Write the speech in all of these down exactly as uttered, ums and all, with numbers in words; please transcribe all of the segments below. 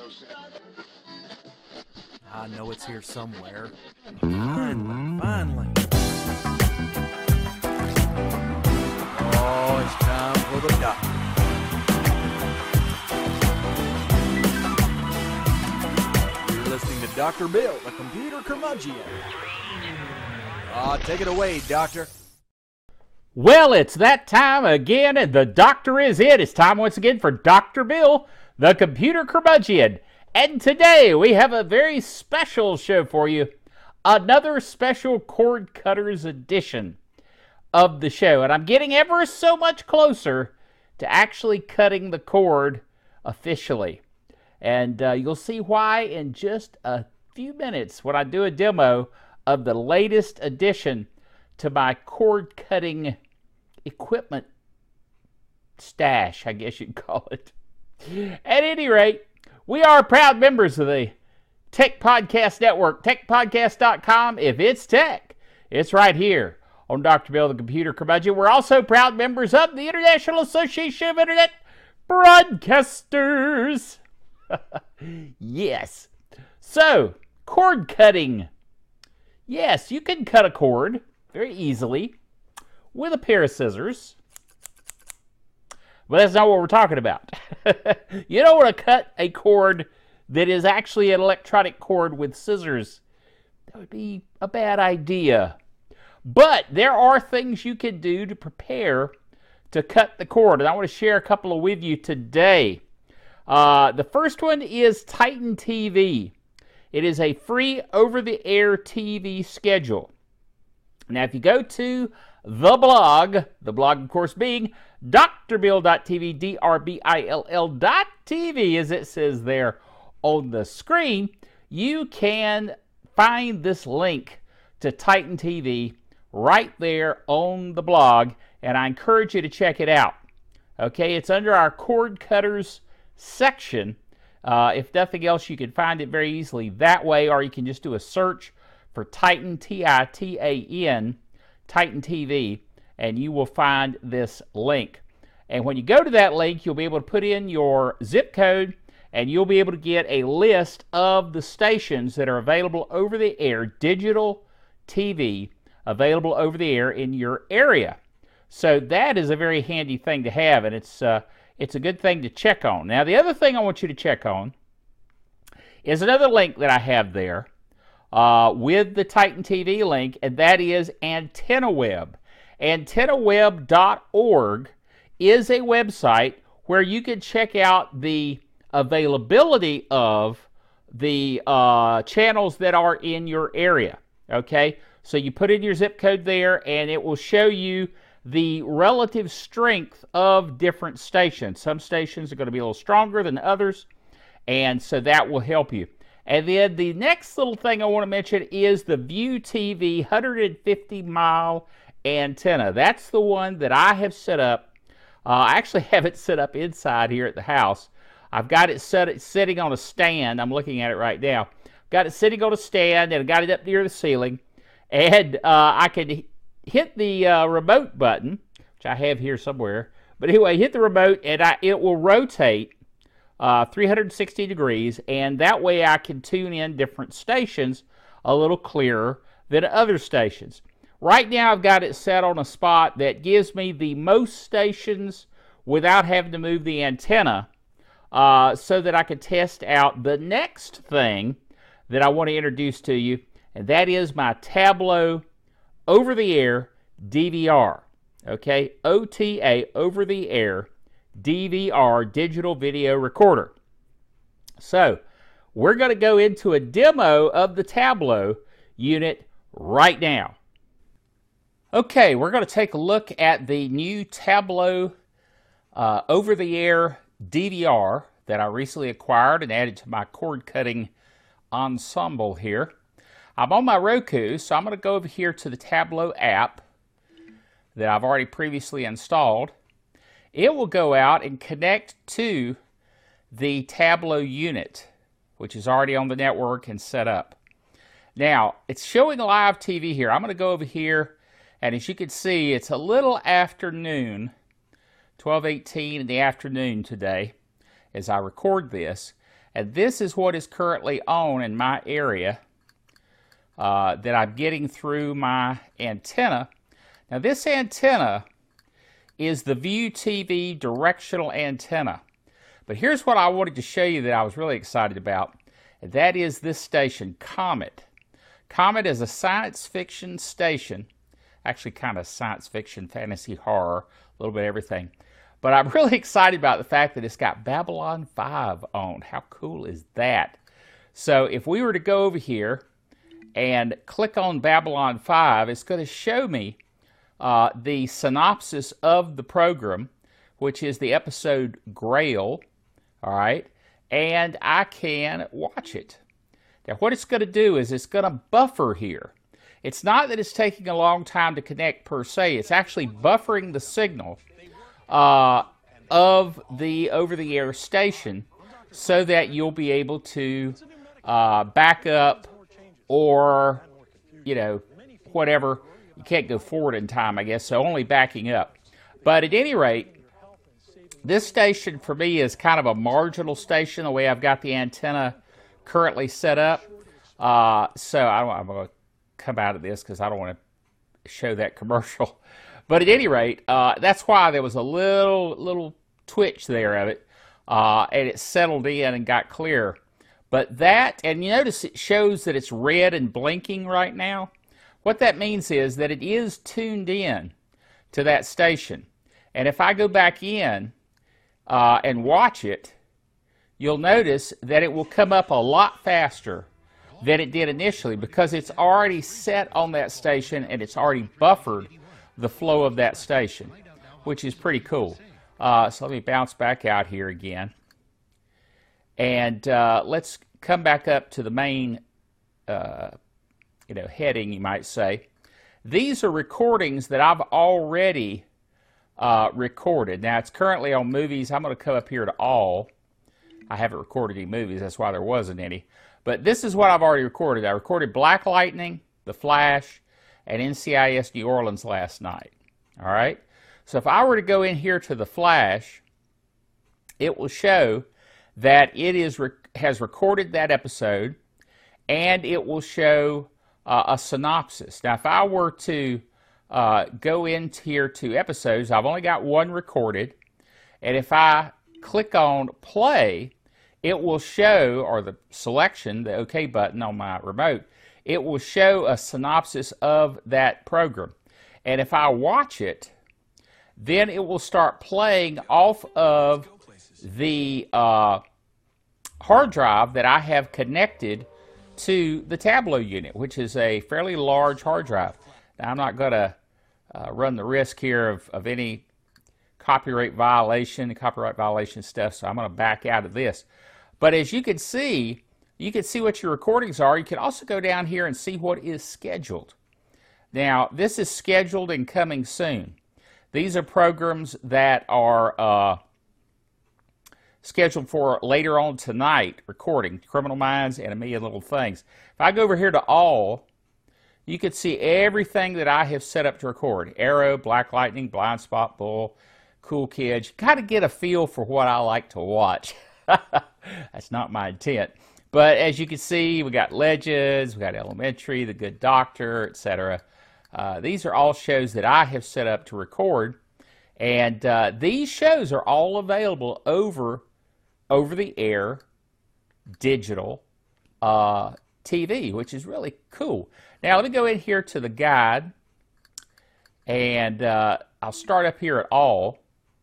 I know it's here somewhere. Finally, finally. Oh, it's time for the doctor. You're listening to Doctor Bill, the computer curmudgeon. Ah, take it away, Doctor. Well, it's that time again, and the doctor is in. It's time once again for Doctor Bill, the computer curmudgeon. And today we have a very special show for you. Another special cord cutters edition of the show. And I'm getting ever so much closer to actually cutting the cord officially. And uh, you'll see why in just a few minutes when I do a demo of the latest addition to my cord cutting equipment stash, I guess you'd call it. At any rate, we are proud members of the Tech Podcast Network, tech podcast dot com. If it's tech, it's right here on Doctor Bill, the computer curmudgeon. We're also proud members of the International Association of Internet Broadcasters. Yes. So, cord cutting. Yes, you can cut a cord very easily with a pair of scissors. But that's not what we're talking about. You don't want to cut a cord that is actually an electronic cord with scissors. That would be a bad idea. But there are things you can do to prepare to cut the cord. And I want to share a couple of with you today. Uh, the first one is Titan T V. It is a free over-the-air T V schedule. Now, if you go to the blog, the blog, of course, being D R bill dot T V, D R B I L L dot T V, as it says there on the screen, you can find this link to Titan T V right there on the blog, and I encourage you to check it out. Okay, it's under our cord cutters section. Uh, if nothing else, you can find it very easily that way, or you can just do a search for Titan, T I T A N, Titan T V, and you will find this link. And when you go to that link, you'll be able to put in your zip code, and you'll be able to get a list of the stations that are available over the air, digital T V, available over the air in your area. So that is a very handy thing to have, and it's, uh, it's a good thing to check on. Now, the other thing I want you to check on is another link that I have there uh, with the Titan T V link, and that is AntennaWeb. antenna web dot org is a website where you can check out the availability of the uh, channels that are in your area. Okay, so you put in your zip code there, and it will show you the relative strength of different stations. Some stations are going to be a little stronger than others, and so that will help you. And then the next little thing I want to mention is the View T V one hundred fifty mile antenna. That's the one that I have set up. Uh, I actually have it set up inside here at the house. I've got it set it sitting on a stand. I'm looking at it right now. Got it sitting on a stand, and I got it up near the ceiling. And uh, I can hit the uh, remote button, which I have here somewhere. But anyway, hit the remote, and I, it will rotate uh, three hundred sixty degrees, and that way I can tune in different stations a little clearer than other stations. Right now, I've got it set on a spot that gives me the most stations without having to move the antenna, uh, so that I can test out the next thing that I want to introduce to you, and that is my Tablo over-the-air D V R. Okay, O T A, over-the-air D V R, digital video recorder. So, we're going to go into a demo of the Tablo unit right now. Okay, we're going to take a look at the new Tablo uh, over-the-air D V R that I recently acquired and added to my cord-cutting ensemble here. I'm on my Roku, so I'm going to go over here to the Tablo app that I've already previously installed. It will go out and connect to the Tablo unit, which is already on the network and set up. Now, it's showing live T V here. I'm going to go over here, and as you can see, it's a little afternoon, twelve eighteen in the afternoon today, as I record this. And this is what is currently on in my area uh, that I'm getting through my antenna. Now this antenna is the View T V directional antenna. But here's what I wanted to show you that I was really excited about. And that is this station, Comet. Comet is a science fiction station. Actually kind of science fiction, fantasy, horror, a little bit of everything. But I'm really excited about the fact that it's got Babylon five on. How cool is that? So if we were to go over here and click on Babylon five, it's going to show me uh, the synopsis of the program, which is the episode Grail, all right? And I can watch it. Now what it's going to do is it's going to buffer here. It's not that it's taking a long time to connect per se. It's actually buffering the signal uh, of the over-the-air station so that you'll be able to uh, back up or, you know, whatever. You can't go forward in time, I guess, so only backing up. But at any rate, this station for me is kind of a marginal station, the way I've got the antenna currently set up. Uh, so I don't, I'm going to come out of this because I don't want to show that commercial. But at any rate, uh, that's why there was a little little twitch there of it, uh, and it settled in and got clear. But that, and you notice it shows that it's red and blinking right now. What that means is that it is tuned in to that station. And if I go back in uh, and watch it, you'll notice that it will come up a lot faster than it did initially because it's already set on that station and it's already buffered the flow of that station, which is pretty cool. Uh, so let me bounce back out here again. And uh, let's come back up to the main uh, you know, heading, you might say. These are recordings that I've already uh, recorded. Now, it's currently on movies. I'm going to come up here to all. I haven't recorded any movies. That's why there wasn't any. But this is what I've already recorded. I recorded Black Lightning, The Flash, and N C I S New Orleans last night. All right? So if I were to go in here to The Flash, it will show that it is rec has recorded that episode, and it will show uh, a synopsis. Now, if I were to uh, go in here to episodes, I've only got one recorded, and if I click on play, it will show, or the selection, the OK button on my remote, it will show a synopsis of that program. And if I watch it, then it will start playing off of the uh, hard drive that I have connected to the Tableau unit, which is a fairly large hard drive. Now, I'm not going to uh, run the risk here of, of any copyright violation, copyright violation stuff, so I'm going to back out of this. But as you can see, you can see what your recordings are. You can also go down here and see what is scheduled. Now, this is scheduled and coming soon. These are programs that are uh, scheduled for later on tonight, recording, Criminal Minds and a million little things. If I go over here to all, you can see everything that I have set up to record. Arrow, Black Lightning, Blind Spot, Bull, Cool Kids. You kind of get a feel for what I like to watch. That's not my intent. But as you can see, we got Legends, we got Elementary, The Good Doctor, et cetera. Uh, these are all shows that I have set up to record. And uh, these shows are all available over over-the-air digital uh, T V, which is really cool. Now, let me go in here to the guide, and uh, I'll start up here at all.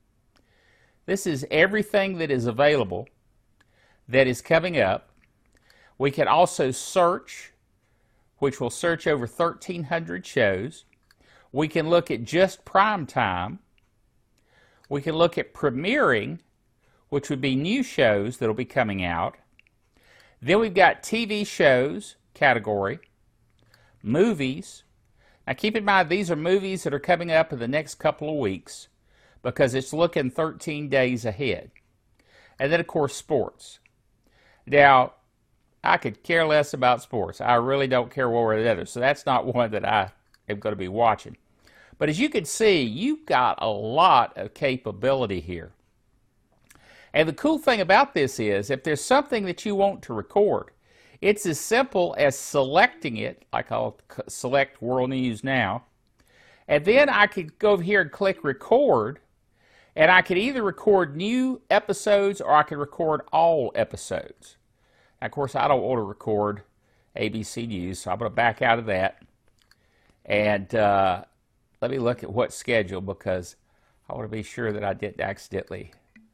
This is everything that is available that is coming up. We can also search, which will search over thirteen hundred shows. We can look at just prime time. We can look at premiering, which would be new shows that will be coming out. Then we've got T V shows category, movies. Now keep in mind, these are movies that are coming up in the next couple of weeks because it's looking thirteen days ahead. And then, of course, sports. Now, I could care less about sports. I really don't care one way or the other, so that's not one that I am going to be watching. But as you can see, you've got a lot of capability here. And the cool thing about this is, if there's something that you want to record, it's as simple as selecting it, like I'll select World News Now, and then I could go over here and click record, and I could either record new episodes or I could record all episodes. Now, of course, I don't want to record A B C News, so I'm going to back out of that. And uh, let me look at what's scheduled, because I want to be sure that I didn't accidentally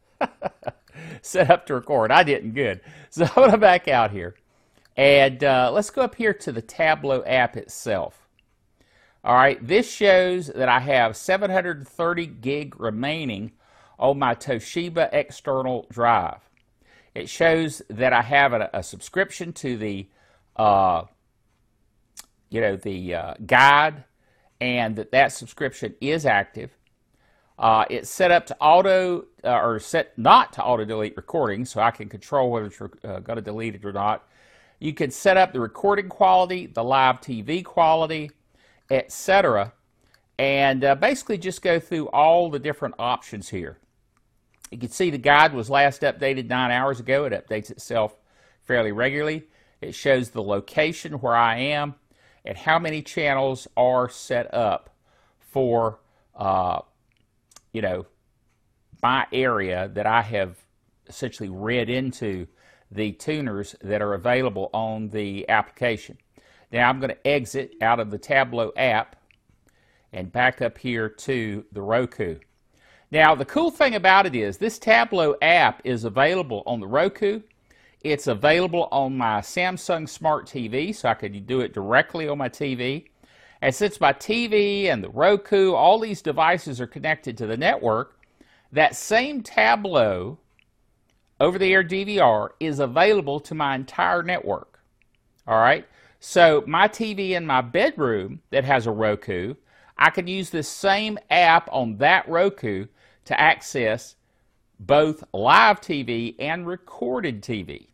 set up to record. I didn't. Good. So I'm going to back out here. And uh, let's go up here to the Tableau app itself. All right, this shows that I have seven hundred thirty gig remaining on my Toshiba external drive. It shows that I have a, a subscription to the, uh, you know, the uh, guide, and that that subscription is active. Uh, it's set up to auto, uh, or set not to auto delete recordings, so I can control whether it's uh, going to delete it or not. You can set up the recording quality, the live T V quality, et cetera, and uh, basically just go through all the different options here. You can see the guide was last updated nine hours ago. It updates itself fairly regularly. It shows the location where I am and how many channels are set up for, uh, you know, my area that I have essentially read into the tuners that are available on the application. Now I'm going to exit out of the Tableau app and back up here to the Roku. Now the cool thing about it is this Tableau app is available on the Roku. It's available on my Samsung Smart T V, so I could do it directly on my T V. And since my T V and the Roku, all these devices are connected to the network, that same Tableau over-the-air D V R is available to my entire network. All right? So my T V in my bedroom that has a Roku, I can use this same app on that Roku to access both live T V and recorded T V.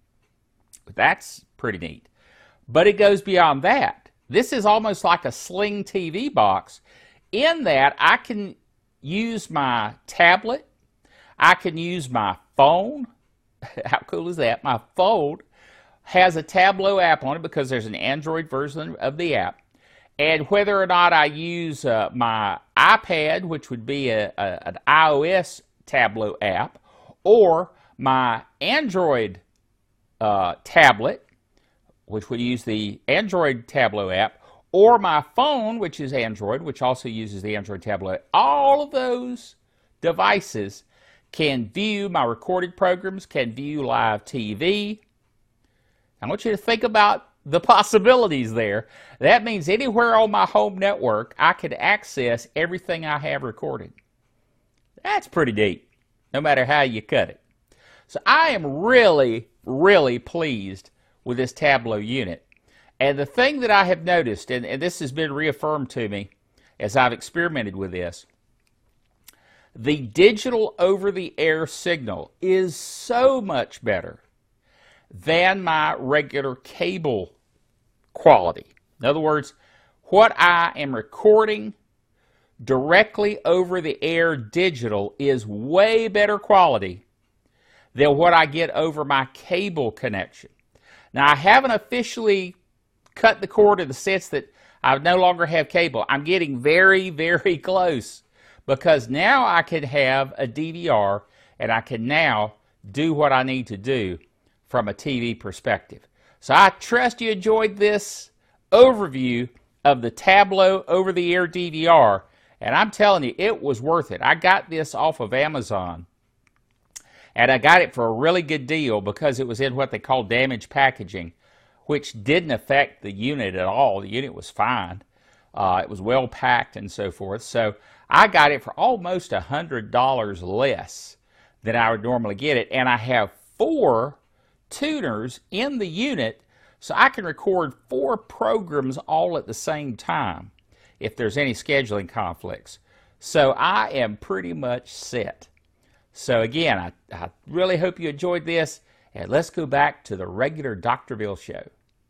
That's pretty neat. But it goes beyond that. This is almost like a Sling T V box in that I can use my tablet, I can use my phone. How cool is that? My phone has a Tableau app on it because there's an Android version of the app. And whether or not I use uh, my iPad, which would be a, a, an iOS Tableau app, or my Android uh, tablet, which would use the Android Tableau app, or my phone, which is Android, which also uses the Android Tableau, all of those devices can view my recorded programs, can view live T V. I want you to think about the possibilities there. That means anywhere on my home network, I could access everything I have recorded. That's pretty neat, no matter how you cut it. So I am really, really pleased with this Tableau unit. And the thing that I have noticed, and, and this has been reaffirmed to me as I've experimented with this, the digital over-the-air signal is so much better than my regular cable quality. In other words, what I am recording directly over the air digital is way better quality than what I get over my cable connection. Now, I haven't officially cut the cord in the sense that I no longer have cable. I'm getting very, very close, because now I can have a D V R and I can now do what I need to do from a T V perspective. So I trust you enjoyed this overview of the Tableau over-the-air D V R, and I'm telling you, it was worth it. I got this off of Amazon, and I got it for a really good deal because it was in what they call damaged packaging, which didn't affect the unit at all. The unit was fine. Uh, it was well packed and so forth. So I got it for almost one hundred dollars less than I would normally get it, and I have four tuners in the unit, so I can record four programs all at the same time if there's any scheduling conflicts. So I am pretty much set. So again, I, I really hope you enjoyed this, and let's go back to the regular Doctor Bill show.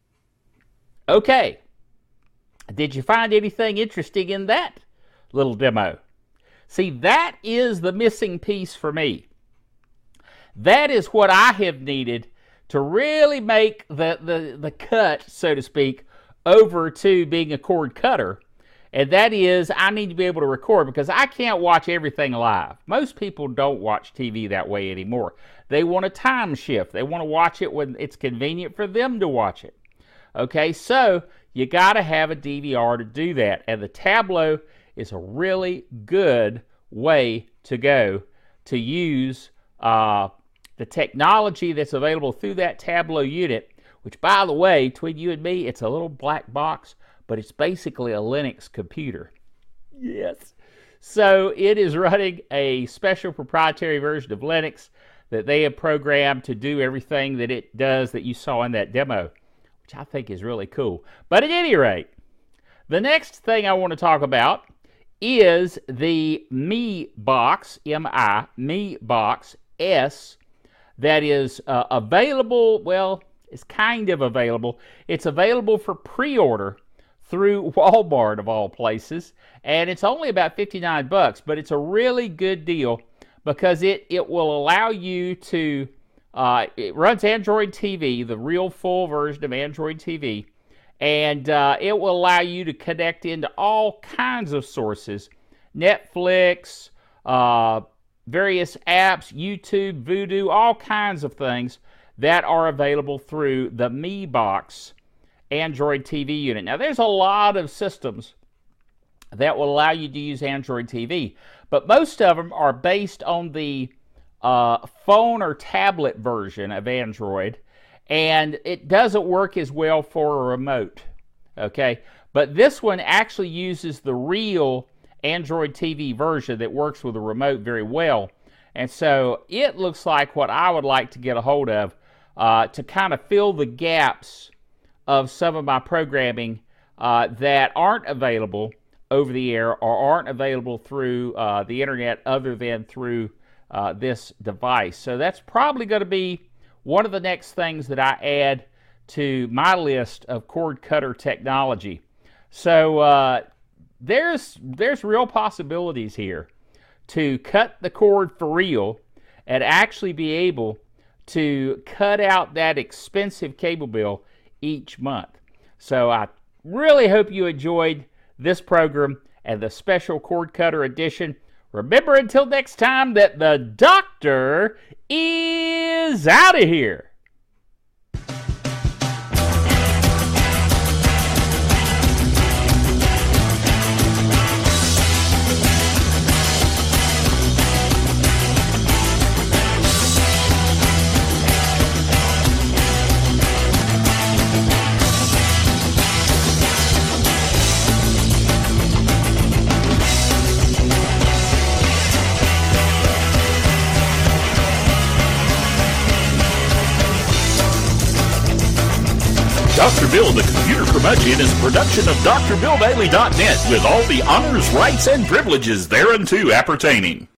Okay, did you find anything interesting in that little demo? See, that is the missing piece for me. That is what I have needed to really make the, the, the cut, so to speak, over to being a cord cutter. And that is, I need to be able to record because I can't watch everything live. Most people don't watch T V that way anymore. They want a time shift. They want to watch it when it's convenient for them to watch it. Okay, so you got to have a D V R to do that. And the Tablo is a really good way to go to use uh, the technology that's available through that Tablo unit, which, by the way, between you and me, it's a little black box, but it's basically a Linux computer. Yes. So it is running a special proprietary version of Linux that they have programmed to do everything that it does that you saw in that demo, which I think is really cool. But at any rate, the next thing I want to talk about is the Mi Box, M I, Mi Box S, that is uh, available, well, it's kind of available. It's available for pre-order through Walmart, of all places, and it's only about fifty-nine bucks, but it's a really good deal because it, it will allow you to, uh, it runs Android T V, the real full version of Android T V, and uh, it will allow you to connect into all kinds of sources, Netflix, uh, various apps, YouTube, Vudu, all kinds of things that are available through the Mi Box Android T V unit. Now, there's a lot of systems that will allow you to use Android T V, but most of them are based on the uh, phone or tablet version of Android, and it doesn't work as well for a remote, okay? But this one actually uses the real Android T V version that works with a remote very well, and so it looks like what I would like to get a hold of uh, to kind of fill the gaps of some of my programming uh, that aren't available over the air or aren't available through uh, the internet other than through uh, this device. So that's probably going to be one of the next things that I add to my list of cord cutter technology. So uh, there's, there's real possibilities here to cut the cord for real and actually be able to cut out that expensive cable bill each month. So I really hope you enjoyed this program and the special cord cutter edition. Remember, until next time, that the doctor is out of here. Doctor Bill, the Computer Curmudgeon, is a production of D R Bill Daily dot net with all the honors, rights, and privileges thereunto appertaining.